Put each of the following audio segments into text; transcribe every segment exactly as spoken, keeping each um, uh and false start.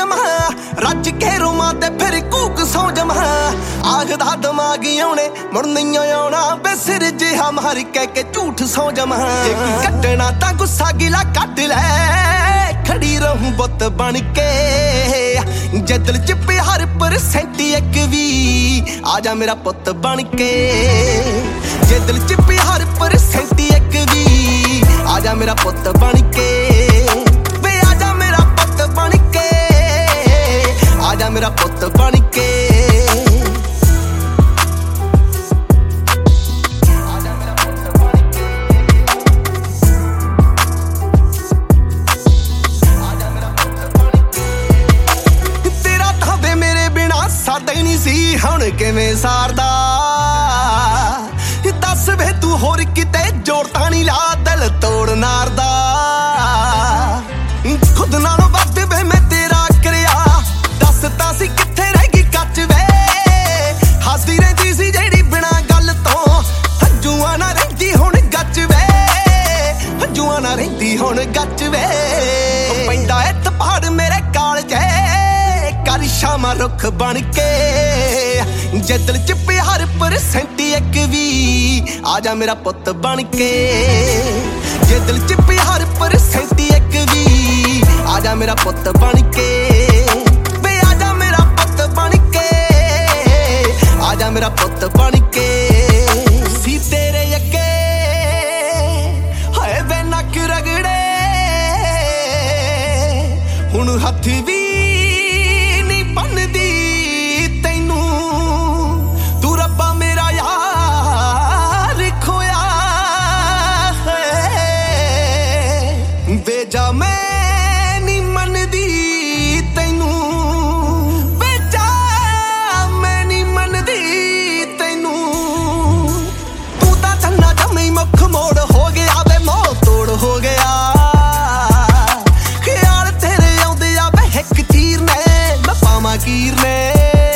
ਜਮਾ ਰੱਜ ਕੇ ਰੋਮਾਂ ਤੇ ਫਿਰ ਕੂਕ ਸੌ ਜਮਾ ਆਖਦਾ ਦਿਮਾਗੀ ਆਉਣੇ ਮੁੜ ਨਹੀਂ ਆਉਣਾ ਬੇ ਸਿਰ ਜਿਹਾ ਮਾਰ ਕਹਿ ਕੇ ਝੂਠ ਸੌ ਜਮਾ ਜੇ ਕੀ ਕੱਟਣਾ ਤਾਂ ਗੁੱਸਾ ਗਿਲਾ ਕੱਢ ਲੈ ਖੜੀ ਰਹੂੰ ਬੁੱਤ ਬਣ ਕੇ ਜੇ ਦਿਲ ਚ ਪਿਆਰ ਪਰਸੈਂਟ ਇੱਕ ਵੀ ਆ ਜਾ ਮੇਰਾ ਪੁੱਤ ਬਣ ਕੇ ਜੇ ਦਿਲ ਚ ਪਿਆਰ ਪਰਸੈਂਟ ਇੱਕ ਵੀ ਆ ਜਾ ਮੇਰਾ ਪੁੱਤ ਬਣ ਕੇ ਵੇ ਆ ਜਾ ਮੇਰਾ ਪੁੱਤ ਬਣ ਕੇ ਆ ਜਾ ਮੇਰਾ ਪੁੱਤ ਬਣ ਕੇ ਸਾਡਾ ਹੀ ਨਹੀਂ ਸੀ ਹੁਣ ਕਿਵੇਂ ਸਾਰਦਾ ਦੱਸ ਵੇ ਤੂੰ ਹੋਰ ਕਿਤੇ ਜੋੜ ਤਾਂ ਨਹੀਂ ਲਾ ਦਿਲ ਤੋੜ ਨਾਰਦਾ ਖੁਦ ਨਾਲੋਂ ਵੱਧ ਵੇ ਮੈਂ ਤੇਰਾ ਕਰਿਆ ਦੱਸ ਤਾਂ ਸੀ ਕਿੱਥੇ ਰਹਿ ਗਈ ਕੱਚ ਵੇ ਹੱਸਦੀ ਰਹਿੰਦੀ ਸੀ ਜਿਹੜੀ ਬਿਨਾਂ ਗੱਲ ਤੋਂ ਹੰਝੂਆਂ ਨਾ ਰਹਿੰਦੀ ਹੁਣ ਗੱਚ ਵੇ ਹੰਝੂਆਂ ਨਾ ਰਹਿੰਦੀ ਹੁਣ ਗੱਚ ਵੇ ਪੈਂਦਾ ਇੱਥ ਪਹਾੜ ਮੇਰੇ ਕਾਲਜੇ ਕਰ ਸ਼ਾਮਾਂ ਰੁੱਖ ਬਣ ਕੇ ਜੇ ਦਿਲ ਚ ਪਿਆਰ ਪਰਸੈਂਟ ਇੱਕ ਵੀ ਆ ਜਾ ਮੇਰਾ ਪੁੱਤ ਬਣ ਕੇ ਜੇ ਦਿਲ ਚ ਪਿਆਰ ਪਰਸੈਂਟ ਇੱਕ ਵੀ ਆ ਜਾ ਮੇਰਾ ਪੁੱਤ ਬਣ ਕੇ ਵੇ ਆ ਜਾ ਮੇਰਾ ਪੁੱਤ ਬਣ ਕੇ ਆ ਜਾ ਮੇਰਾ ਪੁੱਤ ਬਣ ਕੇ ਸੀ ਤੇਰੇ ਅੱਗੇ ਹਾਏ ਵੇ ਨੱਕ ਰਗੜੇ ਹੁਣ ਹੱਥ ਵੀ ਬੰਨਦੀ ਤੈਨੂੰ ਤੂੰ ਰੱਬਾ ਮੇਰਾ ਯਾਰ ਖੋਇਆ ਹੈ ਵੇਜਾ ਮੈਂ ਨਹੀਂ ਮੰਨਦੀ ਤੈਨੂੰ ਵੇਜਾ ਮੈਂ ਨਹੀਂ ਮੰਨਦੀ ਤੈਨੂੰ ਤੂੰ ਤਾਂ ਚੰਨਾ ਜਮੀ ਮੁੱਖ ਮੋੜ ਹੋ ਗਿਆ ਵੇ ਮੋਹ ਤੋੜ ਹੋ ਗਿਆ ਖਿਆਲ ਤੇਰੇ ਆਉਂਦੇ ਆ ਵੇ ਇੱਕ ਚੀਰ ਨੇ ਕੀਰ ਨੇ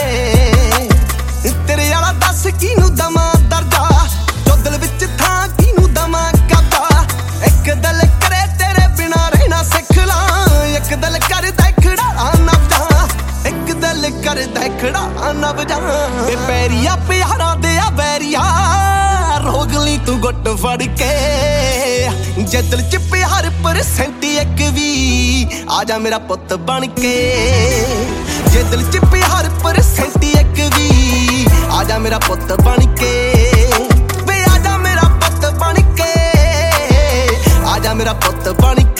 ਤੇਰੇ ਵਾਲਾ ਦੱਸ ਕਿਨੂੰ ਦਮਾ ਦਰਜਾ ਜੋ ਦਿਲ ਵਿੱਚ ਥਾਂ ਕਿਨੂੰ ਦਮਾ ਕਰਦਾ ਇੱਕ ਦਿਲ ਕਰੇ ਤੇਰੇ ਬਿਨਾ ਰਹਿਣਾ ਸਿੱਖ ਲਾਂ ਇੱਕ ਦਿਲ ਕਰਦਾ ਖੜਾ ਨਾ ਵਜਾ ਇੱਕ ਦਿਲ ਕਰਦਾ ਖੜਾ ਨਾ ਵਜਾ ਤੇ ਪੈਰੀਆ ਪਿਆਰਾਂ ਦੇ ਆ ਵੈਰੀਆ ਰੋਗ ਲਈ ਤੂੰ ਗੁੱਟ ਫੜ ਕੇ ਜੇ ਦਿਲ ਚ ਪਿਆਰ ਪਰਸੈਂਟ ਇੱਕ ਵੀ ਆ ਜਾ ਮੇਰਾ ਪੁੱਤ ਬਣ ਕੇ ਜੇ ਦਿਲ ਚ ਪਿਆਰ ਪਰਸੈਂਟ ਇੱਕ ਵੀ ਆ ਜਾ ਮੇਰਾ ਪੁੱਤ ਬਣ ਕੇ ਵੇ ਆ ਜਾ ਮੇਰਾ ਪੁੱਤ ਬਣ ਕੇ ਆ ਜਾ ਮੇਰਾ ਪੁੱਤ ਬਣ ਕੇ